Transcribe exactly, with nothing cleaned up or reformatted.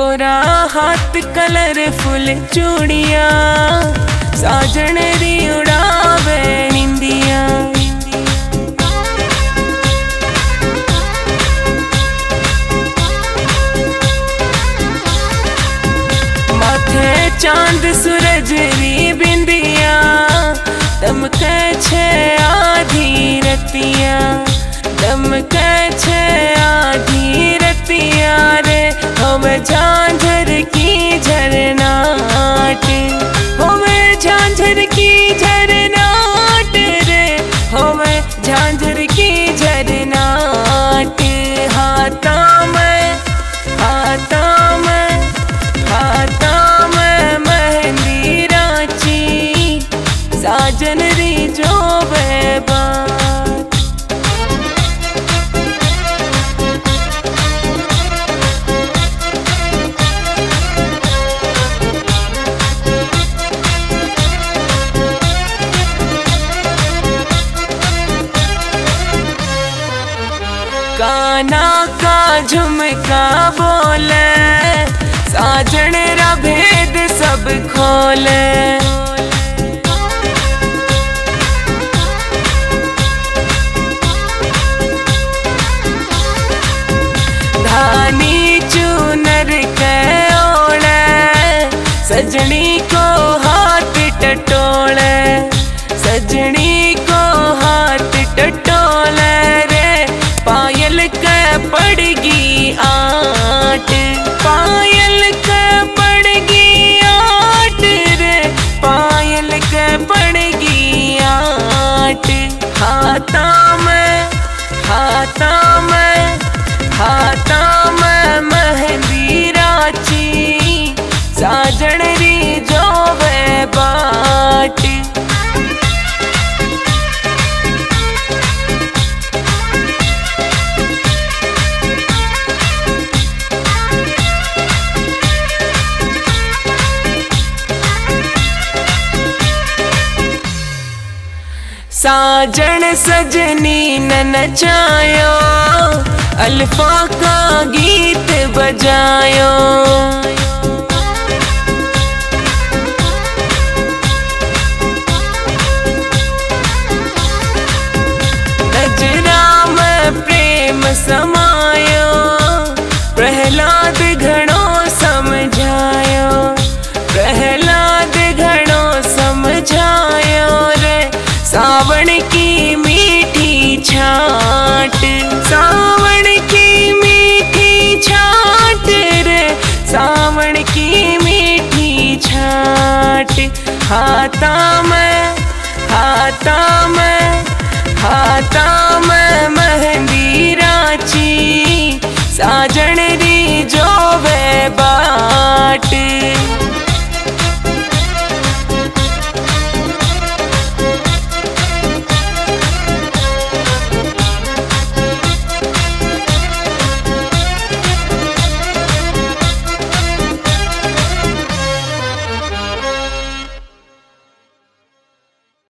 गोरा हाथ कलरफुल चूड़िया, साजन री उड़ावे निंदिया। माथे चांद सूरज री बिंदिया, दमके छे आधी रतिया, दमके छे आधी रतिया रे। होवे झांझर की झरनाट, होवे झांझर की झरनाट रे, होवे झांझर की झरनाट। हाथा में हाथा में हाथा में मेहंदी राची, साजन री जोवे बात। काना का झुमका बोले, साजन रा भेद सब खोले। धानी चूनर के ओढ़े, सजनी को हाथ टटोले, सजनी को हाथ टटोले रे। पायल के पड़गी आट, पायल के पड़गी आट रे, पायल के पड़गी आट। हाथा में हाथा में हाथा में मेहंदी राची, साजन री जोवे बाट। साजन सजनी न नचायो, अल्फा का गीत बजायो। नजरा में प्रेम समायो, प्रहलाद घणो समझायो, प्रहलाद घणो समझायो रे। सावन की मीठी छाट, सावन की मीठी छाट रे, सावन की मीठी छाट। हाथा में हाथा में हाथा